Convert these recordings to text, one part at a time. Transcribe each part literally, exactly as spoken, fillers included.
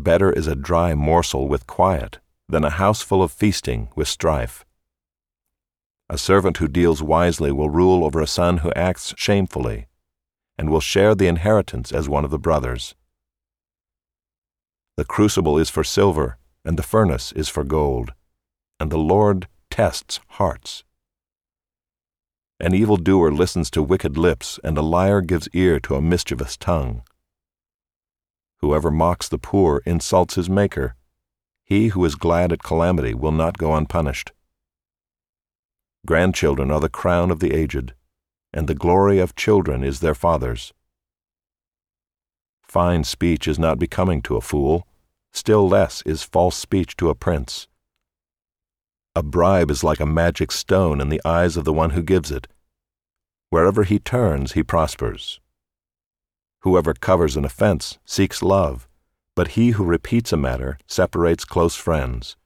Better is a dry morsel with quiet than a house full of feasting with strife. A servant who deals wisely will rule over a son who acts shamefully, and will share the inheritance as one of the brothers. The crucible is for silver, and the furnace is for gold, and the Lord tests hearts. An evildoer listens to wicked lips, and a liar gives ear to a mischievous tongue. Whoever mocks the poor insults his Maker. He who is glad at calamity will not go unpunished. Grandchildren are the crown of the aged, and the glory of children is their fathers. Fine speech is not becoming to a fool, still less is false speech to a prince. A bribe is like a magic stone in the eyes of the one who gives it. Wherever he turns, he prospers. Whoever covers an offense seeks love, but he who repeats a matter separates close friends.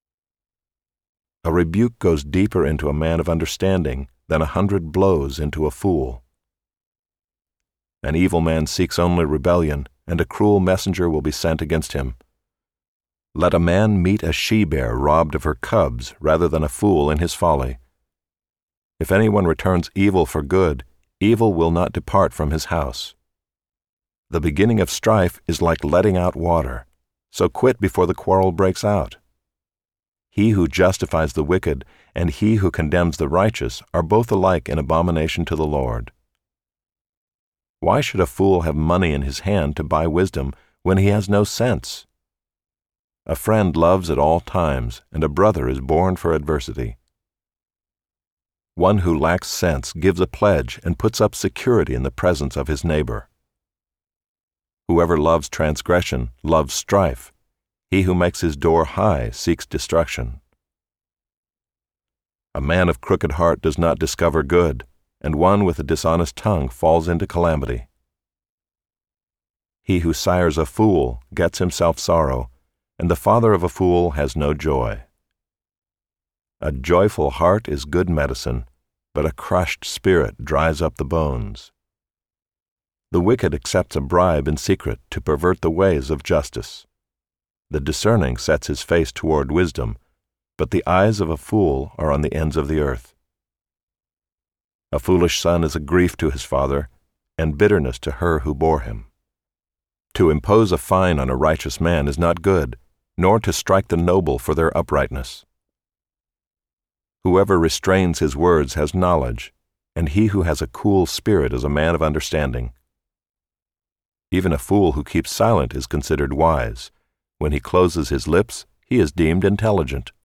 A rebuke goes deeper into a man of understanding than a hundred blows into a fool. An evil man seeks only rebellion, and a cruel messenger will be sent against him. Let a man meet a she-bear robbed of her cubs rather than a fool in his folly. If anyone returns evil for good, evil will not depart from his house. The beginning of strife is like letting out water, so quit before the quarrel breaks out. He who justifies the wicked and he who condemns the righteous are both alike an abomination to the Lord. Why should a fool have money in his hand to buy wisdom when he has no sense? A friend loves at all times, and a brother is born for adversity. One who lacks sense gives a pledge and puts up security in the presence of his neighbor. Whoever loves transgression loves strife. He who makes his door high seeks destruction. A man of crooked heart does not discover good, and one with a dishonest tongue falls into calamity. He who sires a fool gets himself sorrow, and the father of a fool has no joy. A joyful heart is good medicine, but a crushed spirit dries up the bones. The wicked accepts a bribe in secret to pervert the ways of justice. The discerning sets his face toward wisdom, but the eyes of a fool are on the ends of the earth. A foolish son is a grief to his father, and bitterness to her who bore him. To impose a fine on a righteous man is not good, nor to strike the noble for their uprightness. Whoever restrains his words has knowledge, and he who has a cool spirit is a man of understanding. Even a fool who keeps silent is considered wise. When he closes his lips, he is deemed intelligent.